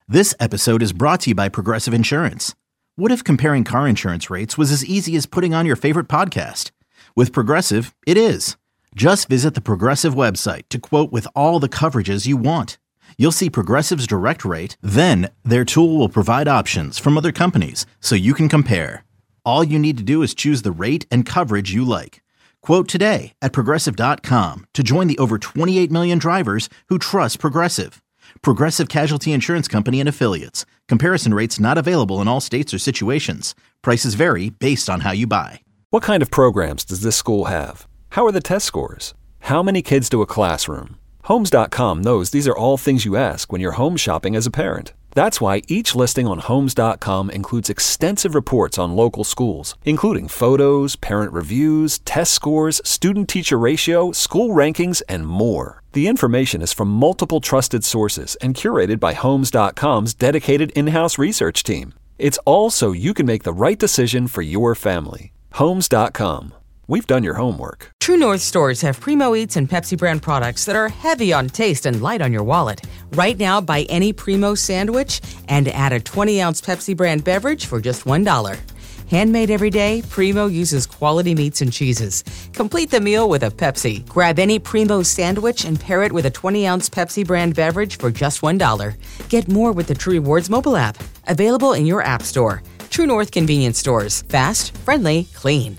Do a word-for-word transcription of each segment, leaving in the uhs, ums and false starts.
This episode is brought to you by Progressive Insurance. What if comparing car insurance rates was as easy as putting on your favorite podcast? With Progressive, it is. Just visit the Progressive website to quote with all the coverages you want. You'll see Progressive's direct rate, then their tool will provide options from other companies so you can compare. All you need to do is choose the rate and coverage you like. Quote today at progressive dot com to join the over twenty-eight million drivers who trust Progressive. Progressive Casualty Insurance Company and Affiliates. Comparison rates not available in all states or situations. Prices vary based on how you buy. What kind of programs does this school have? How are the test scores? How many kids do a classroom? Homes dot com knows these are all things you ask when you're home shopping as a parent. That's why each listing on Homes dot com includes extensive reports on local schools, including photos, parent reviews, test scores, student-teacher ratio, school rankings, and more. The information is from multiple trusted sources and curated by Homes dot com's dedicated in-house research team. It's all so you can make the right decision for your family. Homes dot com. We've done your homework. True North stores have Primo Eats and Pepsi brand products that are heavy on taste and light on your wallet. Right now, buy any Primo sandwich and add a twenty-ounce Pepsi brand beverage for just one dollar. Handmade every day, Primo uses quality meats and cheeses. Complete the meal with a Pepsi. Grab any Primo sandwich and pair it with a twenty-ounce Pepsi brand beverage for just one dollar. Get more with the True Rewards mobile app. Available in your app store. True North convenience stores. Fast, friendly, clean.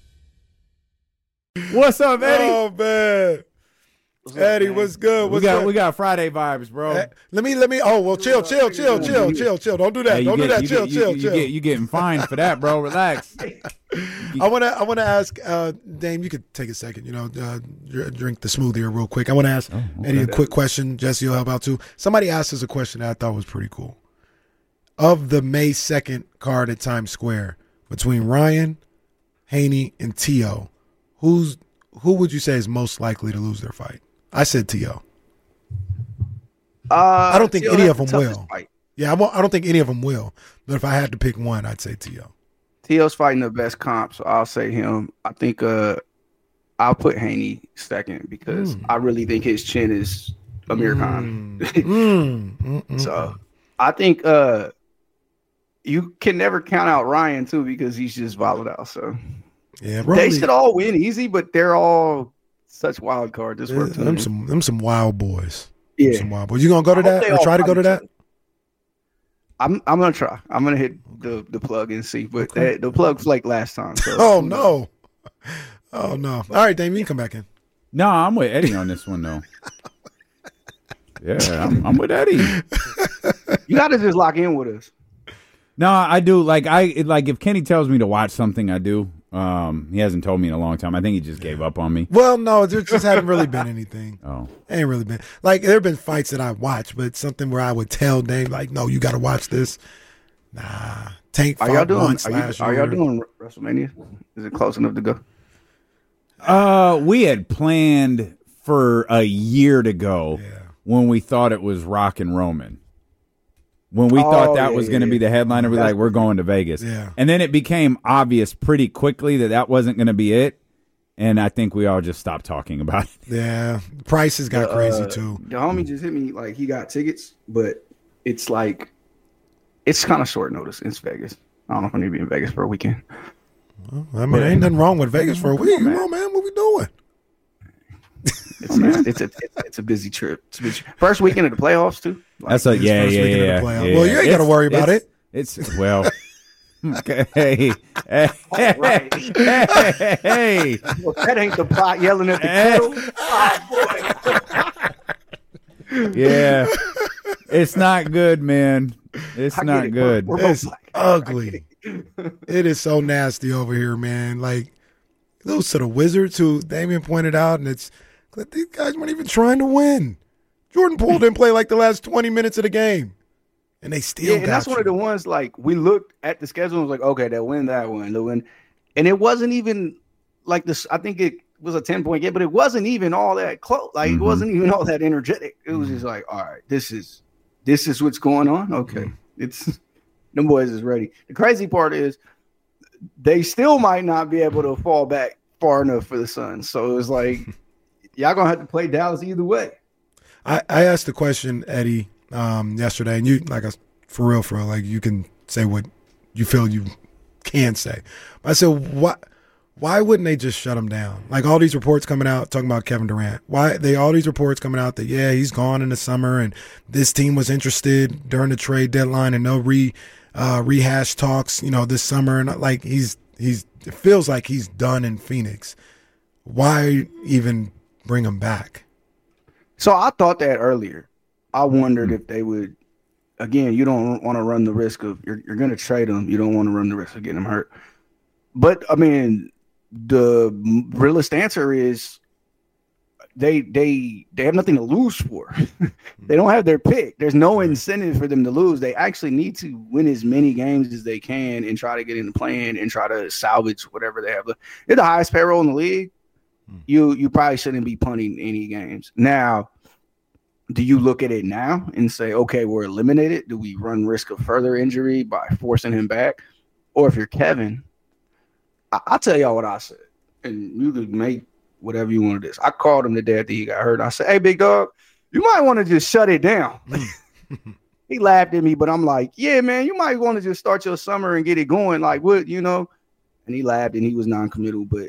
What's up, Eddie? Oh man, what's Eddie, up, what's good? What's we got good? we got Friday vibes, bro. Hey, let me let me. Oh well, chill, chill, chill, chill, chill, chill. Don't do that. Hey, Don't get, do that. you Chill, get, chill, you, chill. You get, you getting fined for that, bro. Relax. I wanna I wanna ask uh, Dame. You could take a second. You know, uh, drink the smoothie here real quick. I want to ask oh, okay. Eddie a quick question. Jesse will help out too. Somebody asked us a question that I thought was pretty cool. Of the May second card at Times Square between Ryan, Haney, and T O, who's Who would you say is most likely to lose their fight? I said T O. Uh, I don't think T O any of them the will. Fight. Yeah, I, won't, I don't think any of them will. But if I had to pick one, I'd say T O. T O's fighting the best comp, so I'll say him. I think uh, I'll put Haney second because mm. I really think his chin is Amir Khan. Mm. mm. So I think uh, you can never count out Ryan too because he's just volatile. So. Yeah, they should all win easy, but they're all such wild cards. This yeah, them some them some wild boys. Yeah, them some wild boys. You gonna go to that or try to go to that? I'm I'm gonna try. I'm gonna hit the, the plug and see, but okay. the, the plug flaked last time. So. oh no, oh no! All right, Dame, you can come back in. No, I'm with Eddie on this one though. yeah, I'm, I'm with Eddie. You gotta just lock in with us. No, I do. Like I like if Kenny tells me to watch something, I do. Um, he hasn't told me in a long time. I think he just gave up on me. Well, no, there just haven't really been anything. Oh, ain't really been like there have been fights that I watched, but something where I would tell Dame like, no, you got to watch this. Nah, Tank. Are y'all doing? Are, you, are y'all doing WrestleMania? Is it close enough to go? Uh, we had planned for a year to go yeah. when we thought it was Rock and Roman. When we oh, thought that yeah, was yeah, going to yeah. be the headliner, we were like, we're going to Vegas. Yeah. And then it became obvious pretty quickly that that wasn't going to be it. And I think we all just stopped talking about it. Yeah. Prices got uh, crazy too. The homie just hit me like he got tickets, but it's like, it's kind of short notice. It's Vegas. I don't know if I need to be in Vegas for a weekend. Well, I mean, ain't nothing wrong with Vegas for a week. Come on, man. What we doing? It's, it's, it's, a, it's a busy trip. It's a busy trip. First weekend of the playoffs too. Like, That's a yeah, yeah, yeah, yeah. Well, you ain't got to worry about it's, it. It's well. Okay. Hey, hey, right. hey, hey. Well, that ain't the pot yelling at the kettle. Oh, boy. Yeah, it's not good, man. It's not it. good. We're, we're it's ugly. It is so nasty over here, man. Like. Those to the Wizards, who Damian pointed out, and it's these guys weren't even trying to win. Jordan Poole didn't play like the last twenty minutes of the game, and they still yeah. got And that's you. one of the ones like we looked at the schedule and was like, okay, they'll win that one, they'll win, and it wasn't even like this. I think it was a ten point game, but it wasn't even all that close. Like mm-hmm. it wasn't even all that energetic. It was just like, all right, this is this is what's going on. Okay, mm-hmm. it's them boys is ready. The crazy part is. They still might not be able to fall back far enough for the Suns. So it was like, y'all going to have to play Dallas either way. I, I asked the question, Eddie, um, yesterday, and you like a for real, for real, like you can say what you feel you can say. But I said, what? Why wouldn't they just shut him down? Like all these reports coming out talking about Kevin Durant. Why they all these reports coming out that yeah he's gone in the summer and this team was interested during the trade deadline and no re uh, rehash talks you know this summer and like he's he's it feels like he's done in Phoenix. Why even bring him back? So I thought that earlier. I wondered if they would. Again, you don't want to run the risk of you're you're going to trade him. You don't want to run the risk of getting him hurt. But I mean. The realist answer is they they they have nothing to lose for. They don't have their pick. There's no incentive for them to lose. They actually need to win as many games as they can and try to get in the play-in and try to salvage whatever they have. They're the highest payroll in the league. You you probably shouldn't be punting any games. Now, do you look at it now and say, okay, we're eliminated? Do we run risk of further injury by forcing him back? Or if you're Kevin, I'll tell y'all what I said, and you can make whatever you want of this. I called him the day after he got hurt. I said, hey, big dog, you might want to just shut it down. He laughed at me, but I'm like, yeah, man, you might want to just start your summer and get it going. Like, what, you know? And he laughed, and he was non-committal. But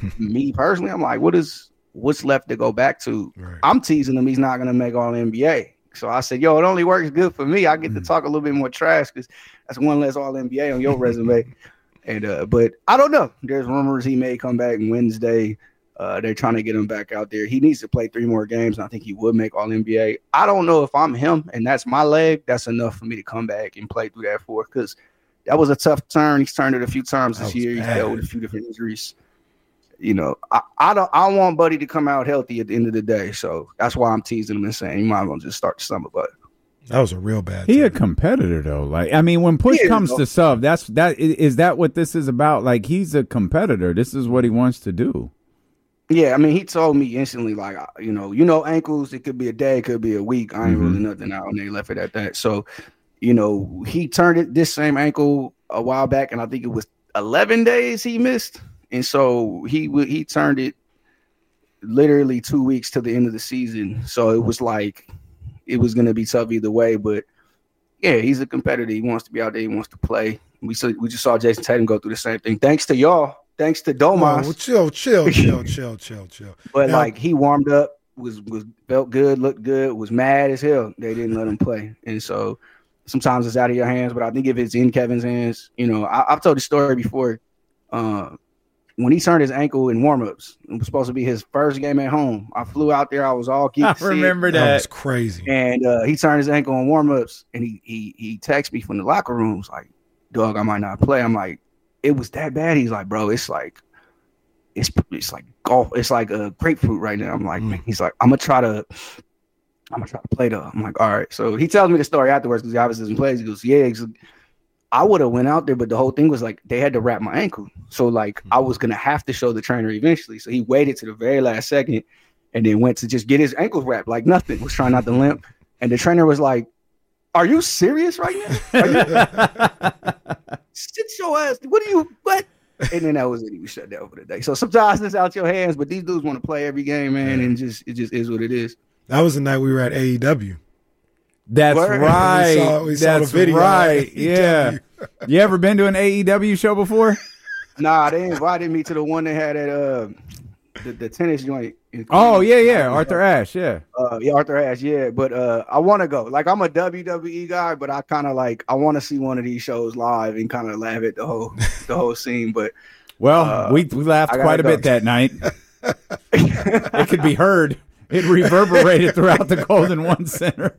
me personally, I'm like, what is what's left to go back to? Right. I'm teasing him. He's not going to make all N B A. So I said, yo, it only works good for me. I get mm. to talk a little bit more trash because that's one less all N B A on your resume. And uh, but I don't know. There's rumors he may come back Wednesday. Uh, they're trying to get him back out there. He needs to play three more games, and I think he would make all N B A. I don't know if I'm him, and that's my leg. That's enough for me to come back and play through that for because that was a tough turn. He's turned it a few times this year. He's dealt with a few different injuries. You know, I, I don't. I want Buddy to come out healthy at the end of the day. So that's why I'm teasing him and saying you might as well just start the summer, but. That was a real bad. He time. a competitor though. Like I mean, when push is, comes though. to shove, that's that is that what this is about? Like he's a competitor. This is what he wants to do. Yeah, I mean, he told me instantly, like you know, you know, ankles. It could be a day, it could be a week. I ain't Mm-hmm. really nothing out, and they left it at that. So, you know, he turned it this same ankle a while back, and I think it was eleven days he missed, and so he would he turned it literally two weeks to the end of the season. So it was like. It was going to be tough either way, but yeah, he's a competitor. He wants to be out there. He wants to play. We saw, we just saw Jason Tatum go through the same thing. Thanks to y'all. Thanks to Domas. Oh, chill, chill, chill, chill, chill, chill. But now, like he warmed up, was was felt good, looked good, was mad as hell. They didn't let him play, and so sometimes it's out of your hands. But I think if it's in Kevin's hands, you know, I, I've told the story before. Uh, When he turned his ankle in warmups, it was supposed to be his first game at home. I flew out there. I was all geeked. I remember that. that was crazy. And uh, he turned his ankle in warmups, and he he he texted me from the locker room. He's like, "Dog, I might not play." I'm like, "It was that bad?" He's like, "Bro, it's like, it's it's like golf. It's like a grapefruit right now." I'm like, mm. "He's like, I'm gonna try to, I'm gonna try to play though." I'm like, "All right." So he tells me the story afterwards because he obviously doesn't play. He goes, "Yeah." He's like, I would have went out there, but the whole thing was like they had to wrap my ankle. So like mm-hmm. I was gonna have to show the trainer eventually. So he waited to the very last second and then went to just get his ankles wrapped like nothing. Was trying not to limp. And the trainer was like, "Are you serious right now? Are you- Sit your ass. What do you what?" And then that was it. He was shut down for the day. So sometimes it's out your hands, but these dudes want to play every game, man, and just it just is what it is. That was the night we were at A E W. That's Word. right. We saw- we saw That's the video right. on A E W. Yeah. You ever been to an A E W show before? Nah, they invited me to the one they had at uh the, the tennis joint. Oh yeah, yeah. Arthur Ashe, yeah. Uh, yeah, Arthur Ashe, yeah. But uh, I want to go. Like, I'm a W W E guy, but I kind of like I want to see one of these shows live and kind of laugh at the whole the whole scene. But Well, uh, we we laughed I gotta quite a go. bit that night. It could be heard. It reverberated throughout the Golden One Center.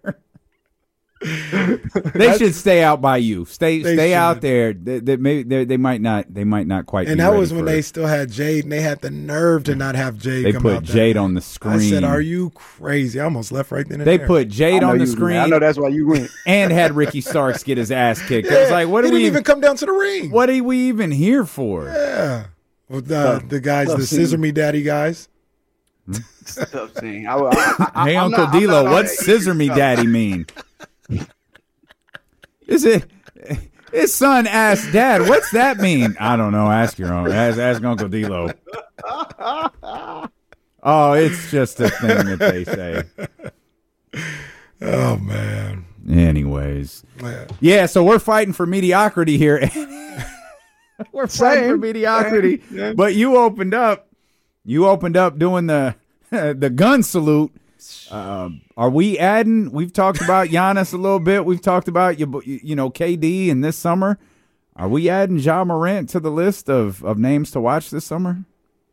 They should stay out by you. Stay They stay should. out there. They, they, maybe they, they might not. They might not quite. And be that ready was when for they it. still had Jade, and they had the nerve to not have Jade They come put out that Jade night. on the screen. I said, "Are you crazy?" I almost left right then and They there. put Jade I know on the you- screen. I know that's why you went. And had Ricky Starks get his ass kicked. Yeah, I was like, what he are we didn't even? even come down to the ring. What are we even here for? Yeah. Well, uh, the guys, tough the scene. Scissor Me Daddy guys. It's a tough scene. I, I, I, Hey, I'm Uncle not- I'm D'Lo, not what's on that scissor easy me stuff. daddy mean? Is it his son asked dad, what's that mean? I don't know. Ask your own. Ask, ask Uncle D'Lo. Oh, it's just a thing that they say. Oh man. Anyways. Yeah. Yeah, so we're fighting for mediocrity here. We're fighting Same. for mediocrity. Same. Yeah. But you opened up. You opened up doing the the gun salute. Uh, are we adding? We've talked about Giannis a little bit. We've talked about you, you know, K D in this summer. Are we adding Ja Morant to the list of, of names to watch this summer?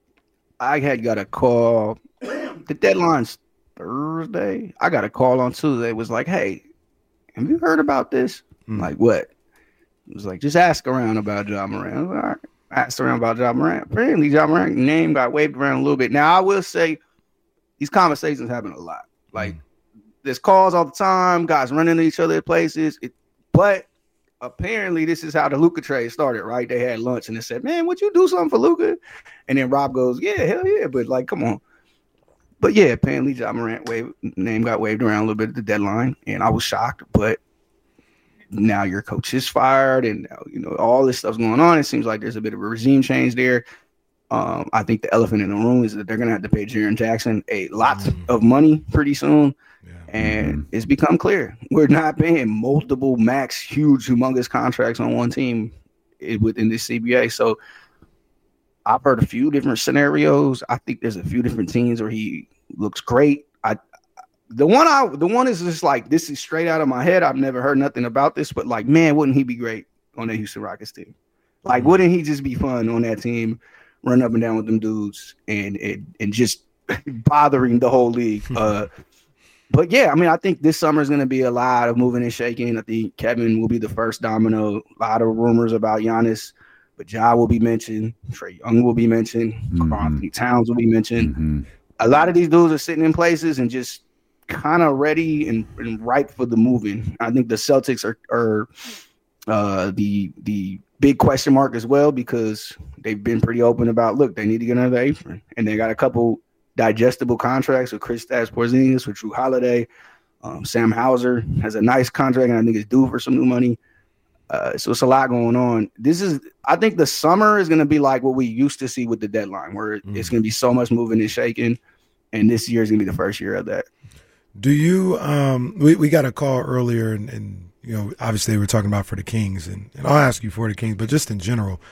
I had got a call. The deadline's Thursday. I got a call on Tuesday. It was like, hey, have you heard about this? Mm. Like, what? It was like, just ask around about Ja Morant. I was like, all right. Asked around about Ja Morant. Apparently, Ja Morant's name got waved around a little bit. Now, I will say these conversations happen a lot. Like, mm. there's calls all the time. Guys running into each other at places. It, but apparently, this is how the Luka trade started, right? They had lunch and they said, man, would you do something for Luka? And then Rob goes, yeah, hell yeah. But, like, come on. But, yeah, apparently, Ja Morant wave, name got waved around a little bit at the deadline. And I was shocked. But now your coach is fired and, you know, all this stuff's going on. It seems like there's a bit of a regime change there. Um, I think the elephant in the room is that they're going to have to pay Jaren Jackson a lot mm. of money pretty soon. Yeah. And mm. it's become clear we're not paying multiple max, huge, humongous contracts on one team within this C B A. So I've heard a few different scenarios. I think there's a few different teams where he looks great. I The one I the one is just like, this is straight out of my head. I've never heard nothing about this, but like, man, wouldn't he be great on the Houston Rockets team? Like, wouldn't he just be fun on that team, run up and down with them dudes and and, and just bothering the whole league? Uh, but yeah, I mean, I think this summer is going to be a lot of moving and shaking. I think Kevin will be the first domino. A lot of rumors about Giannis, but Ja will be mentioned. Trae Young will be mentioned. Mm-hmm. Karl Anthony Towns will be mentioned. Mm-hmm. A lot of these dudes are sitting in places and just kind of ready and, and ripe for the moving. I think the Celtics are, are uh, the the big question mark as well, because they've been pretty open about, look, they need to get another apron. And they got a couple digestible contracts with Kristaps Porzingis, with Jrue Holiday. Um, Sam Hauser has a nice contract, and I think it's due for some new money. Uh, so it's a lot going on. This is, I think the summer is going to be like what we used to see with the deadline, where mm. it's going to be so much moving and shaking. And this year is going to be the first year of that. Do you, um, we, we got a call earlier and, and, you know, obviously we're talking about for the Kings, and, and I'll ask you for the Kings, but just in general,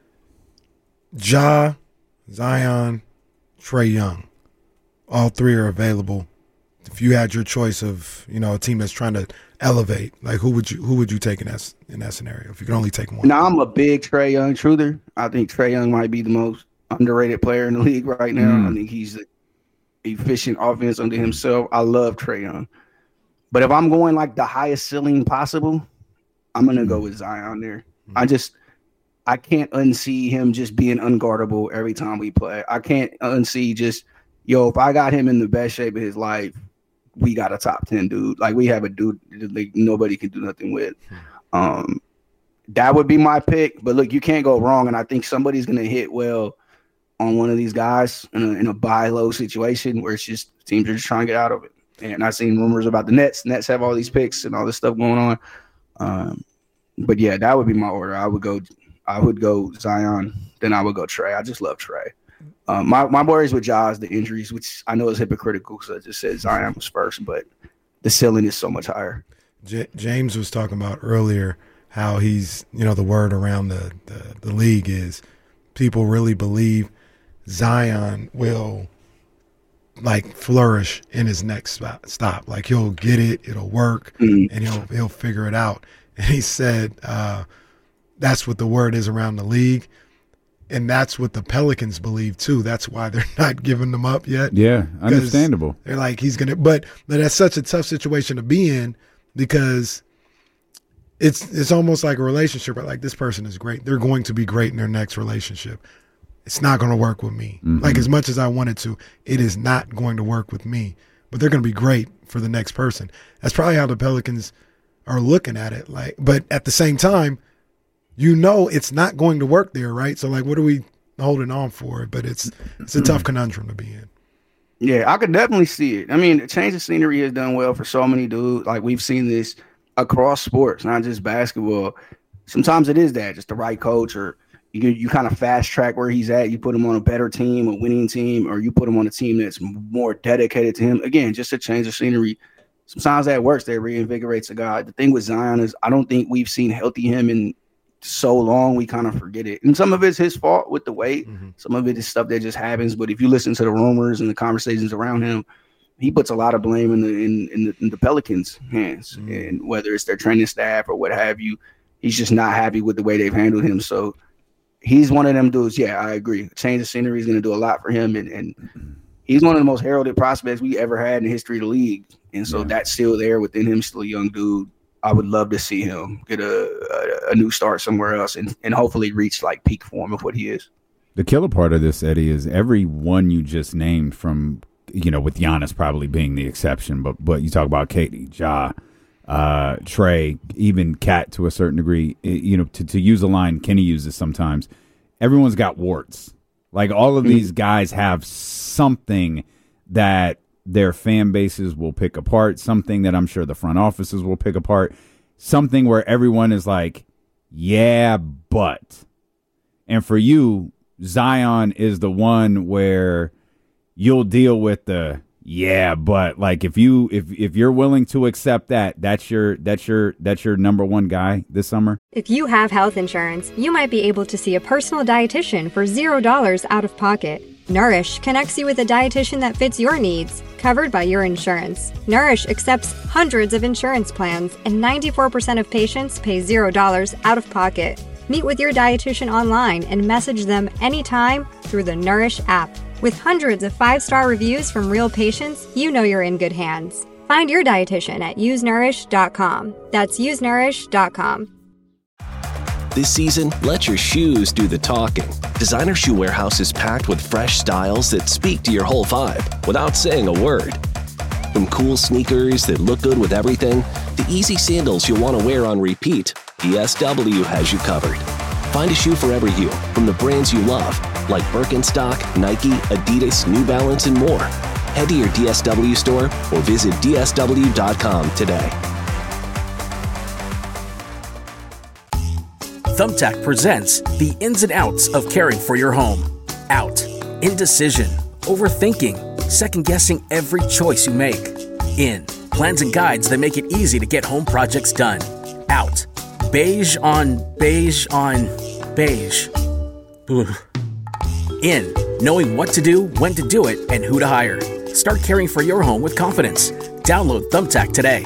Ja, Zion, Trae Young, all three are available. If you had your choice of, you know, a team that's trying to elevate, like who would you, who would you take in that, in that scenario if you could only take one? Now, I'm a big Trae Young truther. I think Trae Young might be the most underrated player in the league right now. Mm. I think he's the efficient offense under himself. I love Trae Young. But if I'm going like the highest ceiling possible, I'm going to go with Zion there. Mm-hmm. I just, I can't unsee him just being unguardable every time we play. I can't unsee just, yo, if I got him in the best shape of his life, we got a top ten dude. Like, we have a dude that like, nobody can do nothing with. Mm-hmm. Um, that would be my pick. But look, you can't go wrong. And I think somebody's going to hit well on one of these guys in a, in a buy low situation where it's just teams are just trying to get out of it. And I've seen rumors about the Nets. Nets have all these picks and all this stuff going on. Um, but yeah, that would be my order. I would go, I would go Zion, then I would go Trae. I just love Trae. Um, my my worries with Ja is the injuries, which I know is hypocritical because I just said Zion was first, but the ceiling is so much higher. J- James was talking about earlier how he's, you know, the word around the, the, the league is people really believe Zion will like flourish in his next spot, stop. Like he'll get it, it'll work, mm-hmm. and he'll he'll figure it out. And he said uh, that's what the word is around the league, and that's what the Pelicans believe too. That's why they're not giving them up yet. Yeah, understandable. They're like he's gonna, but but that's such a tough situation to be in because it's it's almost like a relationship. Like this person is great, they're going to be great in their next relationship. It's not going to work with me. Mm-hmm. Like as much as I wanted to, it is not going to work with me. But they're going to be great for the next person. That's probably how the Pelicans are looking at it. Like, but at the same time, you know, it's not going to work there, right? So, like, what are we holding on for? But it's it's a tough conundrum to be in. Yeah, I could definitely see it. I mean, change of scenery has done well for so many dudes. Like we've seen this across sports, not just basketball. Sometimes it is that just the right coach or. You you kind of fast track where he's at. You put him on a better team, a winning team, or you put him on a team that's more dedicated to him. Again, just a change of scenery sometimes that works. That reinvigorates a guy. The thing with Zion is I don't think we've seen healthy him in so long we kind of forget it. And some of it's his fault with the weight. Mm-hmm. Some of it is stuff that just happens. But if you listen to the rumors and the conversations around him, he puts a lot of blame in the in, in, the, in the Pelicans' hands. Mm-hmm. And whether it's their training staff or what have you, he's just not happy with the way they've handled him. So he's one of them dudes. Yeah, I agree. Change of scenery is going to do a lot for him. And, and he's one of the most heralded prospects we ever had in the history of the league. And so yeah. that's still there within him, still a young dude. I would love to see him get a, a, a new start somewhere else and, and hopefully reach like peak form of what he is. The killer part of this, Eddie, is every one you just named from, you know, with Giannis probably being the exception, but but you talk about K D, Ja, uh, Trey, even Cat to a certain degree, you know, to, to use a line, Kenny uses sometimes, everyone's got warts. Like all of mm-hmm. these guys have something that their fan bases will pick apart, something that I'm sure the front offices will pick apart, something where everyone is like, yeah, but. And for you, Zion is the one where you'll deal with the yeah, but like if you if if you're willing to accept that, that's your that's your that's your number one guy this summer. If you have health insurance, you might be able to see a personal dietitian for zero dollars out of pocket. Nourish connects you with a dietitian that fits your needs, covered by your insurance. Nourish accepts hundreds of insurance plans, and ninety-four percent of patients pay zero dollars out of pocket. Meet with your dietitian online and message them anytime through the Nourish app. With hundreds of five-star reviews from real patients, you know you're in good hands. Find your dietitian at use nourish dot com. That's use nourish dot com. This season, let your shoes do the talking. Designer Shoe Warehouse is packed with fresh styles that speak to your whole vibe without saying a word. From cool sneakers that look good with everything, to easy sandals you'll want to wear on repeat, D S W has you covered. Find a shoe for every you from the brands you love, like Birkenstock, Nike, Adidas, New Balance, and more. Head to your D S W store or visit D S W dot com today. Thumbtack presents the ins and outs of caring for your home. Out. Indecision. Overthinking. Second-guessing every choice you make. In. Plans and guides that make it easy to get home projects done. Out. Beige on beige on beige. Ugh. In. Knowing what to do, when to do it, and who to hire. Start caring for your home with confidence. Download Thumbtack today.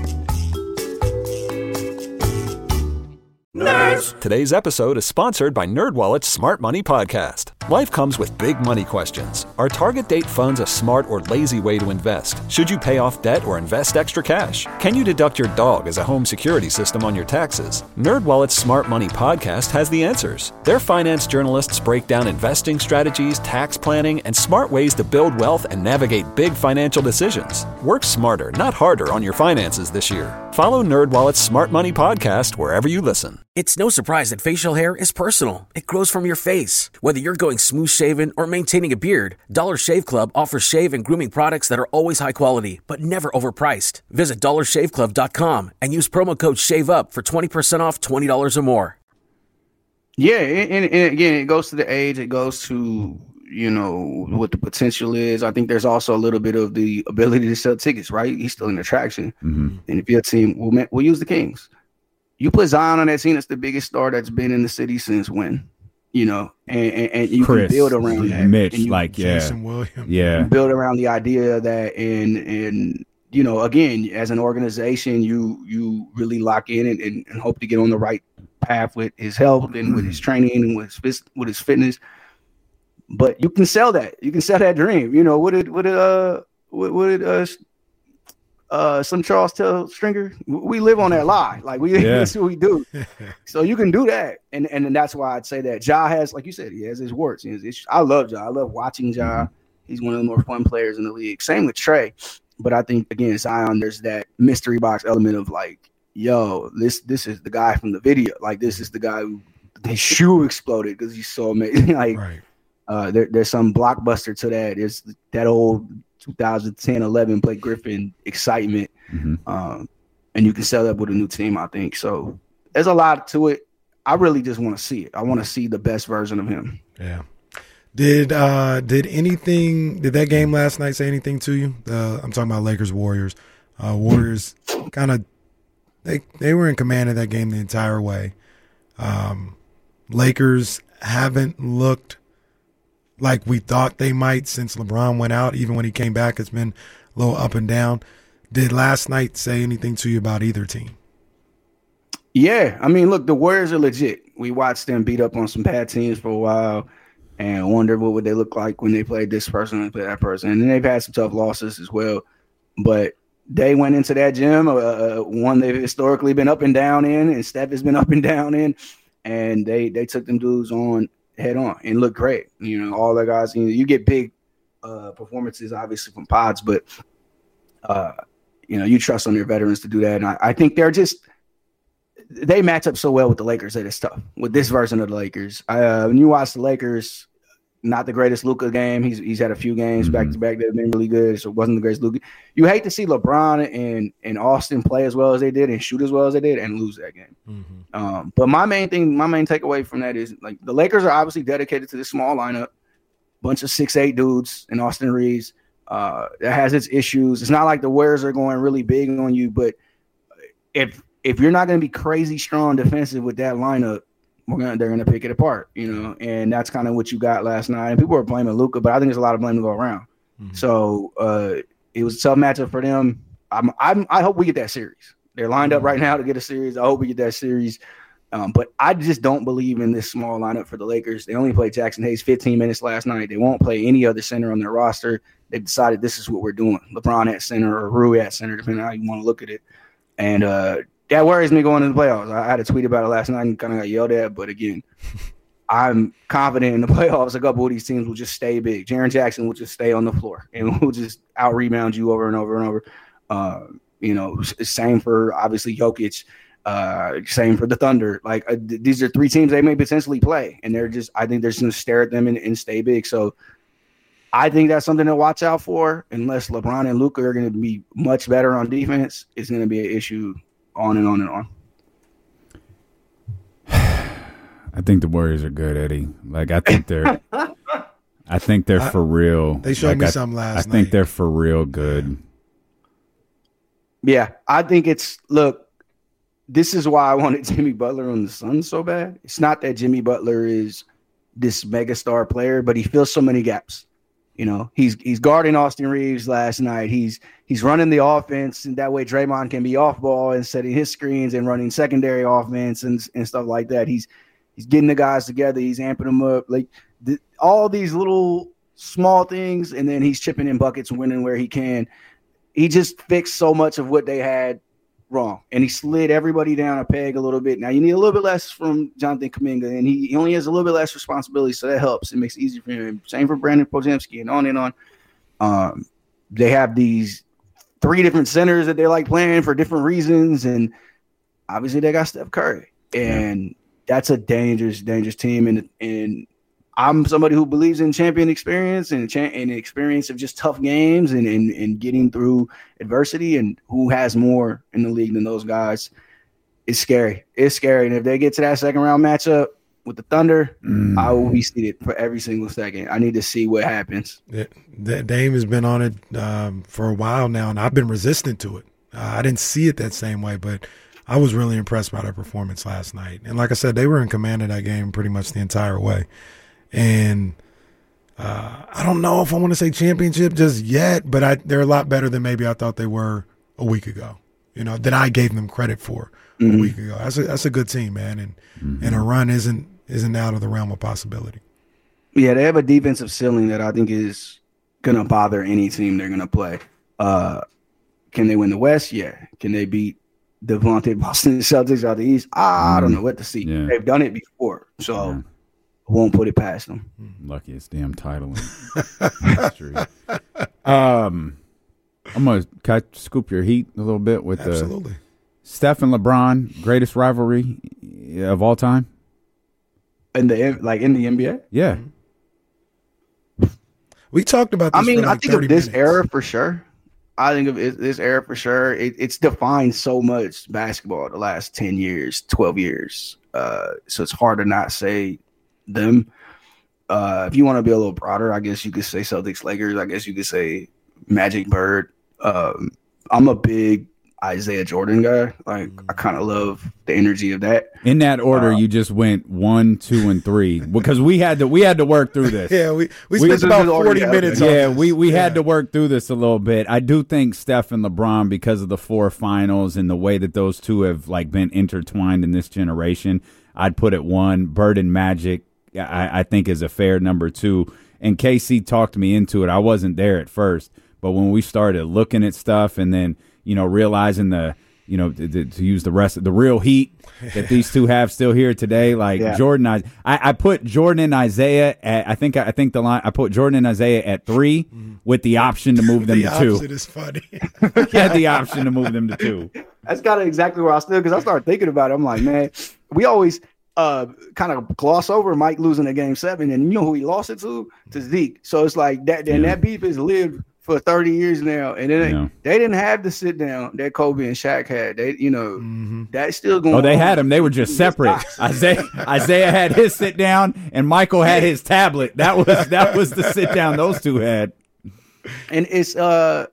Nerds. Today's episode is sponsored by NerdWallet's Smart Money Podcast. Life comes with big money questions. Are target date funds a smart or lazy way to invest? Should you pay off debt or invest extra cash? Can you deduct your dog as a home security system on your taxes? NerdWallet's Smart Money Podcast has the answers. Their finance journalists break down investing strategies, tax planning, and smart ways to build wealth and navigate big financial decisions. Work smarter, not harder on your finances this year. Follow NerdWallet's Smart Money Podcast wherever you listen. It's no surprise that facial hair is personal. It grows from your face. Whether you're going smooth shaven or maintaining a beard, Dollar Shave Club offers shave and grooming products that are always high quality, but never overpriced. Visit dollar shave club dot com and use promo code SHAVEUP for twenty percent off twenty dollars or more. Yeah, and, and again, it goes to the age. It goes to, you know, what the potential is. I think there's also a little bit of the ability to sell tickets, right? He's still an attraction. Mm-hmm. And if your team, we'll, we'll use the Kings. You put Zion on that scene, it's the biggest star that's been in the city since when? You know, and, and, and you Chris, can build around that. Mitch, you, like, yeah. Jason Williams. Yeah. build around the idea that, and, and you know, again, as an organization, you you really lock in and, and, and hope to get on the right path with his health and with his training and with his, with his fitness. But you can sell that. You can sell that dream. You know, what did, what did, uh, what, what did, uh, Uh, some Charles tell Stringer, we live on that lie. Like we, yeah. that's what we do. So you can do that, and and that's why I'd say that Ja has, like you said, he has his warts. He has his, I love Ja. I love watching Ja. He's one of the more fun players in the league. Same with Trey, but I think again Zion, there's that mystery box element of like, yo, this this is the guy from the video. Like this is the guy who his shoe exploded because he's so amazing. like right. uh, there, there's some blockbuster to that. There's that old two thousand ten eleven Blake Griffin excitement. Mm-hmm. Um, and you can sell that with a new team, I think. So there's a lot to it. I really just want to see it. I want to see the best version of him. Yeah. Did uh, did anything, did that game last night say anything to you? Uh, I'm talking about Lakers Warriors. Uh, Warriors kind of they they were in command of that game the entire way. Um, Lakers haven't looked like we thought they might since LeBron went out. Even when he came back, it's been a little up and down. Did last night say anything to you about either team? Yeah, I mean, look, the Warriors are legit. We watched them beat up on some bad teams for a while and wondered what would they look like when they played this person and play that person. And then they've had some tough losses as well. But they went into that gym, uh, one they've historically been up and down in, and Steph has been up and down in, and they they took them dudes on head on and looked great. You know, all the guys, you know, you get big uh, performances, obviously, from pods, but, uh, you know, you trust on your veterans to do that. And I, I think they're just – they match up so well with the Lakers that it's tough with this version of the Lakers. Uh, when you watch the Lakers, not the greatest Luka game. He's he's had a few games back to back that have been really good. So it wasn't the greatest Luka. You hate to see LeBron and, and Austin play as well as they did and shoot as well as they did and lose that game. Mm-hmm. Um, but my main thing, my main takeaway from that is like the Lakers are obviously dedicated to this small lineup, bunch of six eight dudes and Austin Reeves. Uh, that has its issues. It's not like the Warriors are going really big on you, but if if you're not going to be crazy strong defensive with that lineup, we're gonna they're gonna pick it apart, you know, and that's kind of what you got last night. And people are blaming Luka, but I think there's a lot of blame to go around. Mm-hmm. So uh, it was a tough matchup for them. I'm, I'm I hope we get that series. They're lined up right now to get a series. I hope we get that series. Um, but I just don't believe in this small lineup for the Lakers. They only played Jackson Hayes fifteen minutes last night. They won't play any other center on their roster. They decided this is what we're doing. LeBron at center or Rui at center, depending on how you want to look at it. And uh, that worries me going into the playoffs. I had a tweet about it last night and kind of got yelled at. But, again, I'm confident in the playoffs. A couple of these teams will just stay big. Jaren Jackson will just stay on the floor and will just out-rebound you over and over and over. Uh, you know, same for, obviously, Jokic. Uh, same for the Thunder. Like uh, th- these are three teams they may potentially play, and they're just. I think they're just going to stare at them and, and stay big. So I think that's something to watch out for. Unless LeBron and Luka are going to be much better on defense, it's going to be an issue on and on and on. I think the Warriors are good, Eddie. Like I think they're. I think they're for real. They showed like, me I, something last I night. I think they're for real good. Yeah, I think it's look. This is why I wanted Jimmy Butler on the Suns so bad. It's not that Jimmy Butler is this megastar player, but he fills so many gaps. You know, he's he's guarding Austin Reeves last night. He's he's running the offense, and that way Draymond can be off ball and setting his screens and running secondary offense and, and stuff like that. He's he's getting the guys together. He's amping them up. Like the, all these little small things, and then he's chipping in buckets and winning where he can. He just fixed so much of what they had wrong, and he slid everybody down a peg a little bit. Now you need a little bit less from Jonathan Kuminga, and he, he only has a little bit less responsibility, so that helps. It makes it easier for him. Same for Brandon Podziemski, and on and on. Um, they have these three different centers that they like playing for different reasons, and obviously they got Steph Curry, and yeah. that's a dangerous, dangerous team. And and I'm somebody who believes in champion experience and, cha- and experience of just tough games and, and, and getting through adversity, and who has more in the league than those guys. It's scary. It's scary. And if they get to that second round matchup with the Thunder, mm. I will be seated for every single second. I need to see what happens. Yeah, Dame has been on it um, for a while now, and I've been resistant to it. Uh, I didn't see it that same way, but I was really impressed by their performance last night. And like I said, they were in command of that game pretty much the entire way. And uh, I don't know if I want to say championship just yet, but I, they're a lot better than maybe I thought they were a week ago, you know, that I gave them credit for mm-hmm. a week ago. That's a, that's a good team, man. And mm-hmm. and a run isn't isn't out of the realm of possibility. Yeah, they have a defensive ceiling that I think is going to bother any team they're going to play. Uh, can they win the West? Yeah. Can they beat the vaunted Boston Celtics out the East? I don't know what to see. Yeah. They've done it before, so yeah. won't put it past them. Luckiest damn title in history. Um, I'm gonna can I scoop your heat a little bit with Absolutely. the Steph and LeBron greatest rivalry of all time. In the like in the N B A, yeah. We talked about this. I mean, for like I think of this minutes. era for sure. I think of it, this era for sure. It, it's defined so much basketball the last ten years, twelve years. Uh, so it's hard to not say them. Uh, if you want to be a little broader, I guess you could say Celtics, Lakers. I guess you could say Magic, Bird. Um, I'm a big Isaiah Jordan guy. Like I kind of love the energy of that. In that order, uh, you just went one, two, and three because we had to we had to work through this. yeah, we we spent we, about forty minutes. On yeah, this. we we yeah. had to work through this a little bit. I do think Steph and LeBron, because of the four finals and the way that those two have like been intertwined in this generation, I'd put it one. Bird and Magic, I, I think, is a fair number two. And K C talked me into it. I wasn't there at first, but when we started looking at stuff and then, you know, realizing the, you know, to, to use the rest of the real heat that these two have still here today, like yeah. Jordan, I, I put Jordan and Isaiah at, I think, I think the line, I put Jordan and Isaiah at three mm-hmm. with the option to move them the to two. The option is funny. Had the option to move them to two. That's kind of exactly where I stood because I started thinking about it. I'm like, man, we always uh, kind of gloss over Mike losing a game seven, and you know who he lost it to? To Zeke. So it's like that, and yeah. that beef has lived for thirty years now, and it, yeah. they didn't have the sit down that Kobe and Shaq had. They, you know, mm-hmm. that's still going. Oh, they on. had them. They were just separate. Isaiah, Isaiah had his sit down, and Michael had his tablet. That was that was the sit down those two had. And it's uh,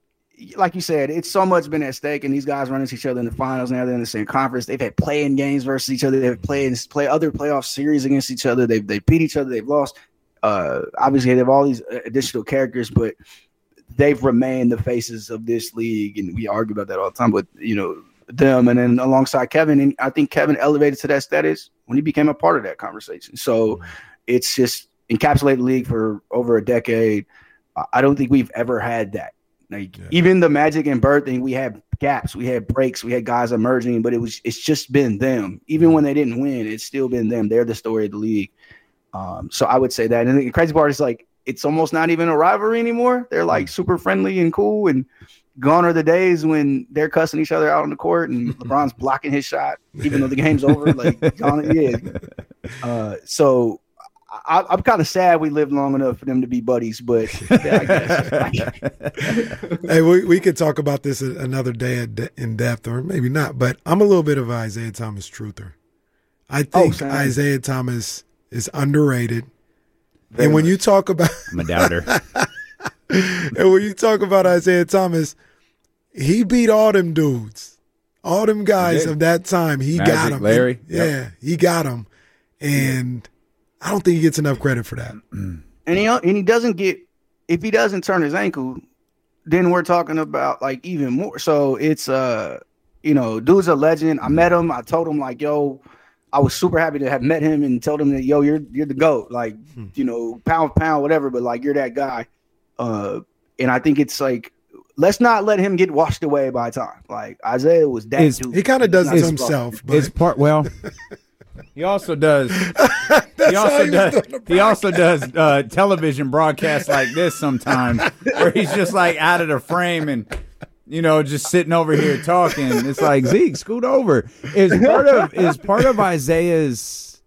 like you said, it's so much been at stake, and these guys run into each other in the finals. Now they're in the same conference. They've had playing games versus each other. They've played play other playoff series against each other. They've they beat each other. They've lost. Uh, obviously, they have all these additional characters, but they've remained the faces of this league, and we argue about that all the time. But you know them, and then alongside Kevin, and I think Kevin elevated to that status when he became a part of that conversation. So mm-hmm. it's just encapsulated the league for over a decade. I don't think we've ever had that. Like yeah. even the Magic and Bird thing, we had gaps, we had breaks, we had guys emerging, but it was it's just been them. Even when they didn't win, it's still been them. They're the story of the league. Um, so I would say that. And the crazy part is like it's almost not even a rivalry anymore. They're like super friendly and cool, and gone are the days when they're cussing each other out on the court and LeBron's blocking his shot even though the game's over. Like, gone, yeah. Uh, so I, I'm kind of sad we lived long enough for them to be buddies, but yeah, I guess. Hey, we we could talk about this another day in depth, or maybe not. But I'm a little bit of an Isaiah Thomas truther. I think oh, Isaiah Thomas is underrated. Very and when much. You talk about I'm a doubter. And when you talk about Isaiah Thomas, he beat all them dudes, all them guys of that time. He Magic, got them. Larry, and, yeah, yep. he got them, and I don't think he gets enough credit for that. And he and he doesn't get if he doesn't turn his ankle, then we're talking about like even more. So it's uh, you know, dude's a legend. I met him. I told him like, yo. I was super happy to have met him and told him that, yo, you're you're the GOAT. Like, hmm. you know, pound for pound, whatever, but like you're that guy. Uh, and I think it's like, let's not let him get washed away by time. Like Isaiah was that is, dude. He kind of does it to himself. But. It's part well. He also does. he also does. He also does uh, television broadcasts like this sometimes, where he's just like out of the frame and. You know, just sitting over here talking. It's like, Zeke, scoot over. Is part of is part of Isaiah's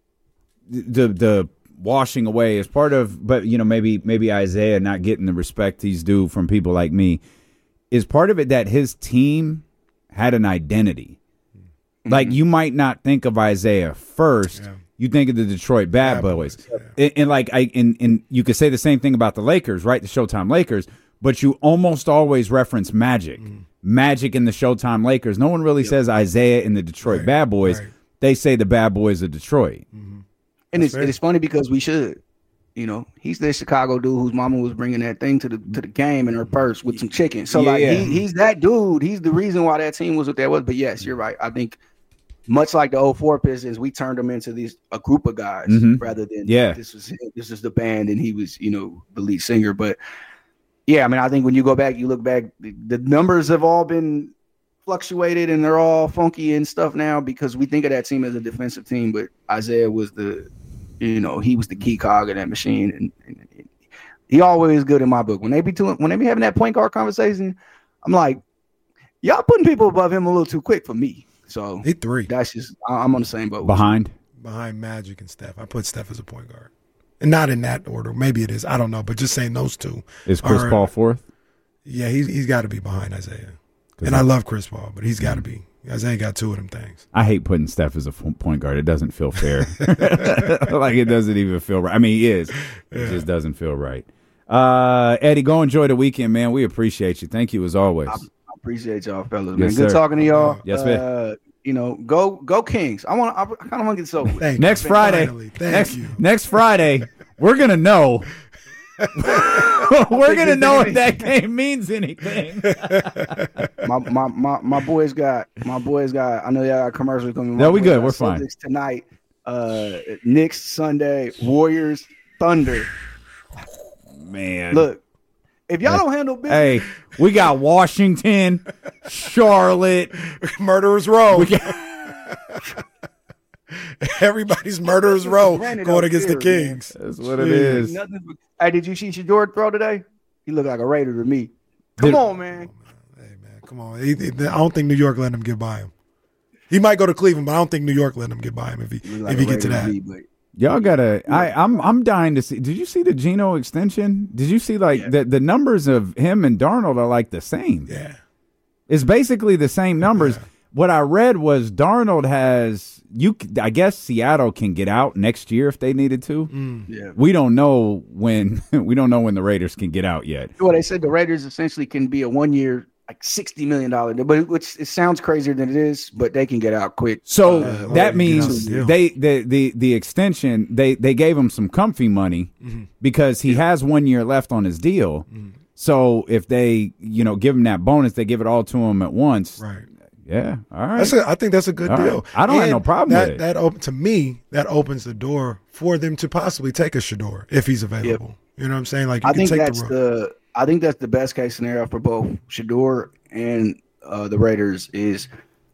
the the washing away is part of, but you know, maybe maybe Isaiah not getting the respect he's due from people like me. Is part of it that his team had an identity. Mm-hmm. Like you might not think of Isaiah first. Yeah. You think of the Detroit Bad, Bad Boys. Boys. Yeah. And, and like I and, and you could say the same thing about the Lakers, right? The Showtime Lakers. But you almost always reference Magic. Mm. Magic in the Showtime Lakers. No one really yep. says Isaiah in the Detroit right, Bad Boys. Right. They say the Bad Boys of Detroit. Mm-hmm. And it's, it's funny because we should. You know, he's the Chicago dude whose mama was bringing that thing to the to the game in her purse with some chicken. So, yeah. like, he, he's that dude. He's the reason why that team was what that was. But, yes, you're right. I think much like the oh four Pistons, we turned them into these a group of guys mm-hmm. rather than yeah. this was this is the band and he was, you know, the lead singer. But, yeah, I mean, I think when you go back, you look back, the, the numbers have all been fluctuated and they're all funky and stuff now because we think of that team as a defensive team, but Isaiah was the, you know, he was the key cog in that machine, and, and, and he always good in my book. When they be doing, when they be having that point guard conversation, I'm like, y'all putting people above him a little too quick for me. So he three. That's just I'm on the same boat. Behind, behind Magic and Steph. I put Steph as a point guard. And not in that order. Maybe it is. I don't know. But just saying those two. Is Chris are, Paul fourth? Yeah, he's he's got to be behind Isaiah. And I love Chris Paul, but he's got to be. Isaiah got two of them things. I hate putting Steph as a point guard. It doesn't feel fair. Like it doesn't even feel right. I mean, he is. It yeah. just doesn't feel right. Uh, Eddie, go enjoy the weekend, man. We appreciate you. Thank you as always. I, Appreciate y'all, fellas. Man, Yes, good sir. talking to y'all. Yes, man. Uh, you know, go go Kings. I want. I, I kind of want to get this over with. Thank Next you. Friday, Finally. Thank next you. next Friday, we're gonna know. We're gonna know if that game means anything. my, my my my boys got my boys got. I know y'all got commercials coming. No, My we boys good. got We're fine. Celtics tonight. Uh, Knicks Sunday. Warriors Thunder. Man, Look, if y'all don't handle business, hey, we got Washington, Charlotte. Murderers Row. We got, Everybody's Murderers Row Granted, going up against the here, man. Kings. that's what it is. nothing. But, hey, did you see Shador throw today? He looked like a Raider to me. Come Did- on, man. Hey, man, come on. He- he- I don't think New York let him get by him. He might go to Cleveland, but I don't think New York let him get by him if he He looked like if he a get to Raider that. me, but Y'all gotta. I, I'm I'm dying to see. Did you see the Geno extension? Did you see like Yeah. the the numbers of him and Darnold are like the same? Yeah. It's basically the same numbers. Yeah. What I read was Darnold has you. I guess Seattle can get out next year if they needed to. Mm. yeah. We don't know when. We don't know when the Raiders can get out yet. Well, they said the Raiders essentially can be a one year, like sixty million dollars, but which it sounds crazier than it is, but they can get out quick. So Uh, well, that you means get out the deal. they the, the the extension they they gave him some comfy money Mm-hmm. because he has one year left on his deal. So if they you know give him that bonus, they give it all to him at once. Right. Yeah. All right. That's a, I think that's a good All right. deal. I don't have And no problem that, with it. That open, to me, that opens the door for them to possibly take a Shador if he's available. You know what I'm saying? Like you I can think take that's the road. the I think that's the best case scenario for both Shador and uh, the Raiders is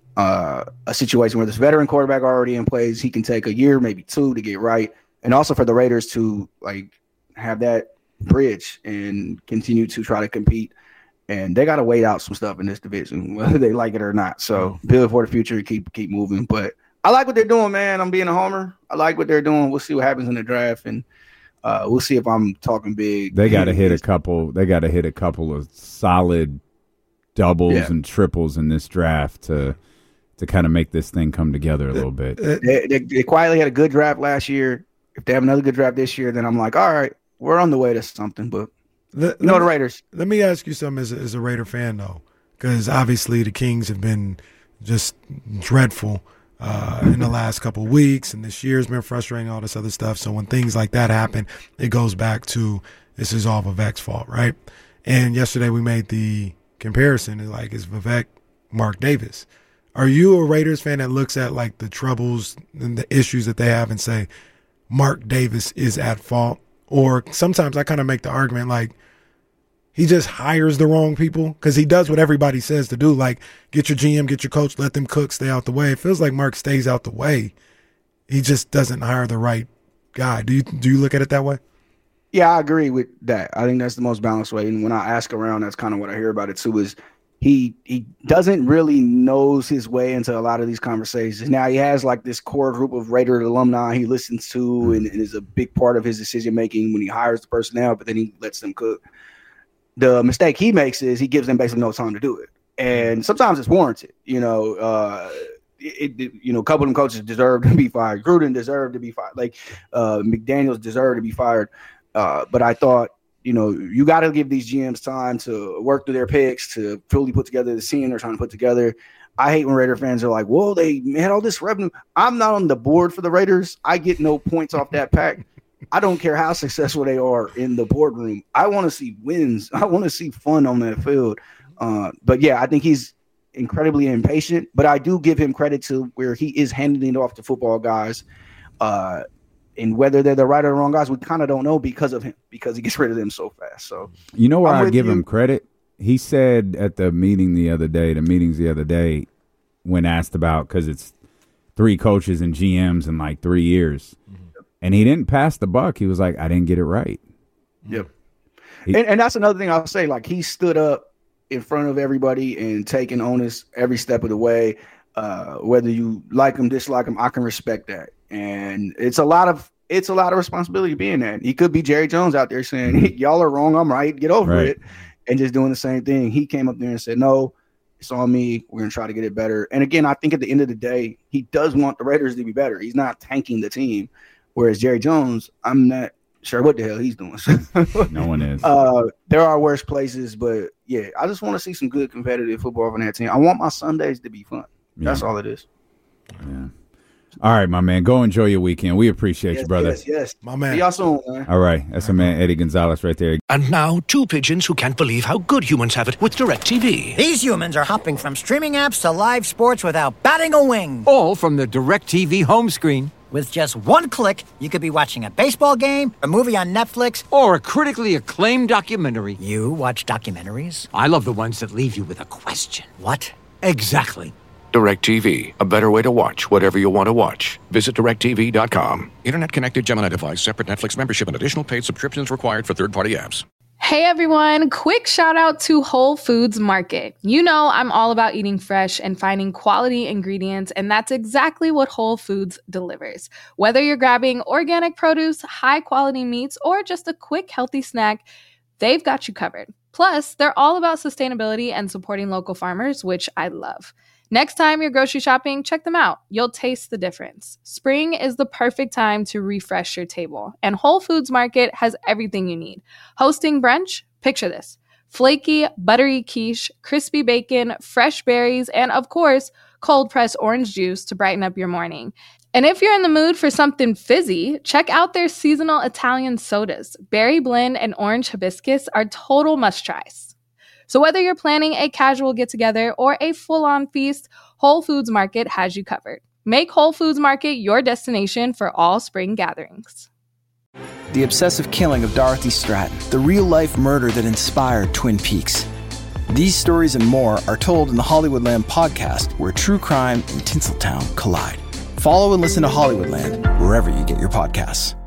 uh, a situation where this veteran quarterback already in place. He can take a year, maybe two, to get right, and also for the Raiders to like have that bridge and continue to try to compete. And they got to wait out some stuff in this division, whether they like it or not. So build for the future, keep keep moving. But I like what they're doing, man. I'm being a homer. I like what they're doing. We'll see what happens in the draft, and uh, we'll see if I'm talking big. They got to hit a couple. They got to hit a couple of solid doubles Yeah. and triples in this draft to to kind of make this thing come together a little bit. They, they, they quietly had a good draft last year. If they have another good draft this year, then I'm like, all right, we're on the way to something. But Let, you know let the me- Raiders. Let me ask you something as a, as a Raider fan, though, because obviously the Kings have been just dreadful uh, in the last couple of weeks, and this year's been frustrating, all this other stuff. So when things like that happen, it goes back to this is all Vivek's fault, right? And yesterday we made the comparison, like, is Vivek Mark Davis? Are you a Raiders fan that looks at, like, the troubles and the issues that they have and say, Mark Davis is at fault? Or sometimes I kind of make the argument, like, he just hires the wrong people because he does what everybody says to do. Like, get your G M, get your coach, let them cook, stay out the way. It feels like Mark stays out the way. He just doesn't hire the right guy. Do you do you look at it that way? Yeah, I agree with that. I think that's the most balanced way. And when I ask around, that's kind of what I hear about it too. Is he he doesn't really knows his way into a lot of these conversations. Now he has like this core group of Raider alumni he listens to and, and is a big part of his decision making when he hires the personnel, but then he lets them cook. The mistake he makes is he gives them basically no time to do it, and sometimes it's warranted. You know, uh, it, it, you know, a couple of them coaches deserve to be fired. Gruden deserved to be fired. Like uh, McDaniels deserved to be fired. Uh, but I thought, you know, you got to give these G Ms time to work through their picks, to fully put together the scene they're trying to put together. I hate when Raider fans are like, "Whoa, they had all this revenue." I'm not on the board for the Raiders. I get no points off that pack. I don't care how successful they are in the boardroom. I want to see wins. I want to see fun on that field. Uh, but yeah, I think he's incredibly impatient. But I do give him credit to where he is handing it off to football guys. Uh, and whether they're the right or the wrong guys, we kind of don't know because of him, because he gets rid of them so fast. So You know where I'm I with give you. him credit? He said at the meeting the other day, the meetings the other day, when asked about, because it's three coaches and G Ms in like three years, and he didn't pass the buck. He was like, I didn't get it right. Yep. He- And, and that's another thing I'll say. Like, he stood up in front of everybody and taking onus every step of the way. Uh, whether you like him, dislike him, I can respect that. And it's a lot of it's a lot of responsibility being that. He could be Jerry Jones out there saying, y'all are wrong, I'm right, get over Right. it, and just doing the same thing. He came up there and said, no, it's on me. We're going to try to get it better. And again, I think at the end of the day, he does want the Raiders to be better. He's not tanking the team. Whereas Jerry Jones, I'm not sure what the hell he's doing. No one is. Uh, there are worse places, but yeah, I just want to see some good competitive football from that team. I want my Sundays to be fun. Yeah. That's all it is. Yeah. All right, my man. Go enjoy your weekend. We appreciate yes, you, brother. Yes, yes. My man. See y'all soon, man. All right. That's our man, Eddie Gonzalez, right there. And now, two pigeons who can't believe how good humans have it with DirecTV. These humans are hopping from streaming apps to live sports without batting a wing. All from the DirecTV home screen. With just one click, you could be watching a baseball game, a movie on Netflix, or a critically acclaimed documentary. You watch documentaries? I love the ones that leave you with a question. What? Exactly. DirecTV, a better way to watch whatever you want to watch. Visit direct T V dot com. Internet-connected Gemini device, separate Netflix membership, and additional paid subscriptions required for third-party apps. Hey everyone, quick shout out to Whole Foods Market. You know I'm all about eating fresh and finding quality ingredients, and that's exactly what Whole Foods delivers. Whether you're grabbing organic produce, high quality meats, or just a quick healthy snack, they've got you covered. Plus, they're all about sustainability and supporting local farmers, which I love. Next time you're grocery shopping, check them out. You'll taste the difference. Spring is the perfect time to refresh your table, and Whole Foods Market has everything you need. Hosting brunch? Picture this. Flaky, buttery quiche, crispy bacon, fresh berries, and of course, cold-pressed orange juice to brighten up your morning. And if you're in the mood for something fizzy, check out their seasonal Italian sodas. Berry blend and orange hibiscus are total must-tries. So whether you're planning a casual get-together or a full-on feast, Whole Foods Market has you covered. Make Whole Foods Market your destination for all spring gatherings. The obsessive killing of Dorothy Stratton, the real-life murder that inspired Twin Peaks. These stories and more are told in the Hollywoodland podcast, where true crime and Tinseltown collide. Follow and listen to Hollywoodland wherever you get your podcasts.